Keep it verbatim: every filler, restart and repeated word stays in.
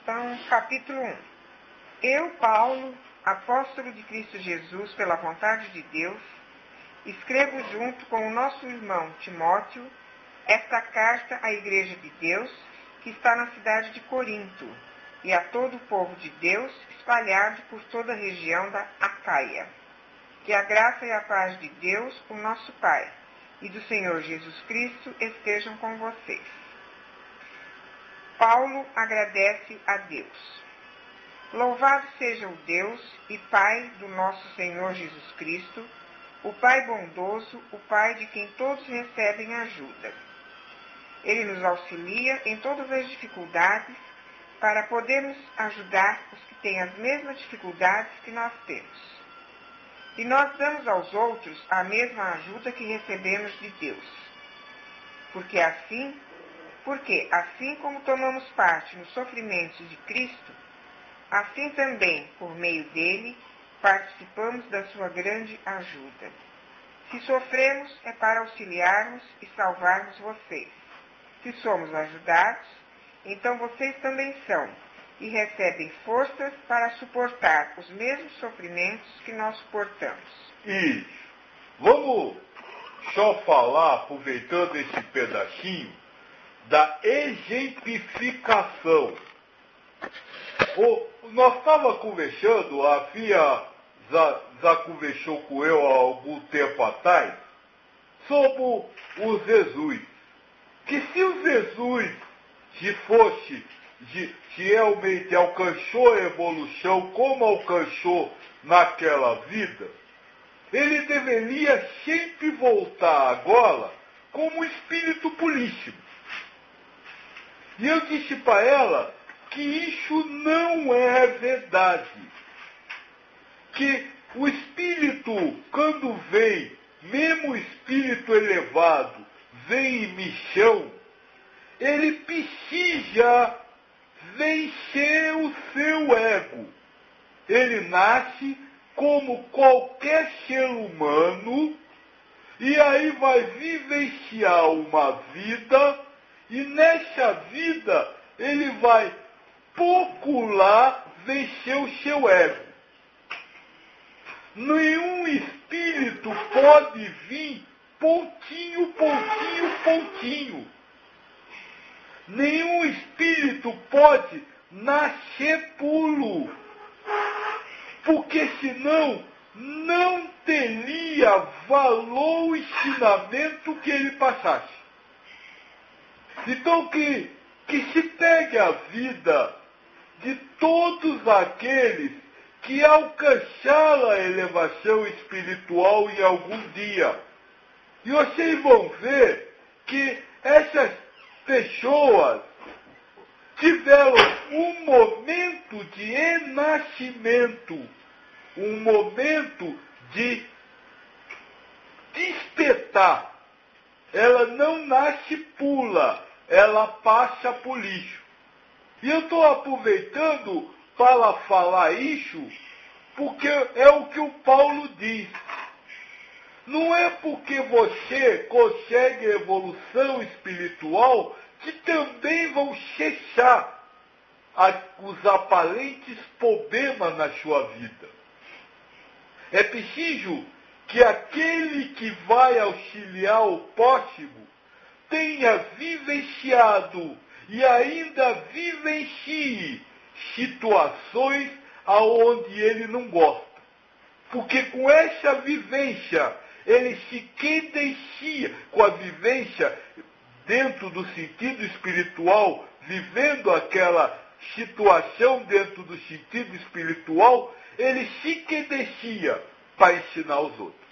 Então, capítulo um. Eu, Paulo, apóstolo de Cristo Jesus, pela vontade de Deus, escrevo junto com o nosso irmão Timóteo esta carta à Igreja de Deus, que está na cidade de Corinto, e a todo o povo de Deus espalhado por toda a região da Acaia. Que a graça e a paz de Deus, o nosso Pai, e do Senhor Jesus Cristo estejam com vocês. Paulo agradece a Deus. Louvado seja o Deus e Pai do nosso Senhor Jesus Cristo, o Pai bondoso, o Pai de quem todos recebem ajuda. Ele nos auxilia em todas as dificuldades para podermos ajudar os que têm as mesmas dificuldades que nós temos. E nós damos aos outros a mesma ajuda que recebemos de Deus. Porque assim, porque assim como tomamos parte nos sofrimentos de Cristo, assim também, por meio dele, participamos da sua grande ajuda. Se sofremos, é para auxiliarmos e salvarmos vocês. Se somos ajudados, então vocês também são, e recebem forças para suportar os mesmos sofrimentos que nós suportamos. Isso. Vamos só falar, aproveitando esse pedacinho, da exemplificação. O, nós estávamos conversando, a Fia já, já conversou com eu há algum tempo atrás, sobre o Jesus. Que se o Jesus, se fosse, se, se realmente alcançou a evolução como alcançou naquela vida, ele deveria sempre voltar agora como um espírito puríssimo. E eu disse para ela que isso não é verdade. Que o espírito, quando vem, mesmo o espírito elevado, vem em missão, ele precisa vencer o seu ego. Ele nasce como qualquer ser humano e aí vai vivenciar uma vida e nessa vida ele vai procurar vencer o seu ego. Nenhum espírito pode vir pontinho, pontinho, pontinho. Nenhum espírito pode nascer puro, porque senão não teria valor o ensinamento que ele passasse. Então que, que se pegue a vida de todos aqueles que alcançaram a elevação espiritual em algum dia. E vocês vão ver que essas pessoas tiveram um momento de renascimento, um momento de despertar. Ela não nasce pula, ela passa por lixo. E eu estou aproveitando para falar isso, porque é o que o Paulo diz. Não é porque você consegue evolução espiritual que também vão cessar a, os aparentes problemas na sua vida. É preciso que aquele que vai auxiliar o próximo tenha vivenciado e ainda vivencie situações aonde ele não gosta. Porque com essa vivência, ele se credencia com a vivência dentro do sentido espiritual, vivendo aquela situação dentro do sentido espiritual, ele se credencia para ensinar os outros.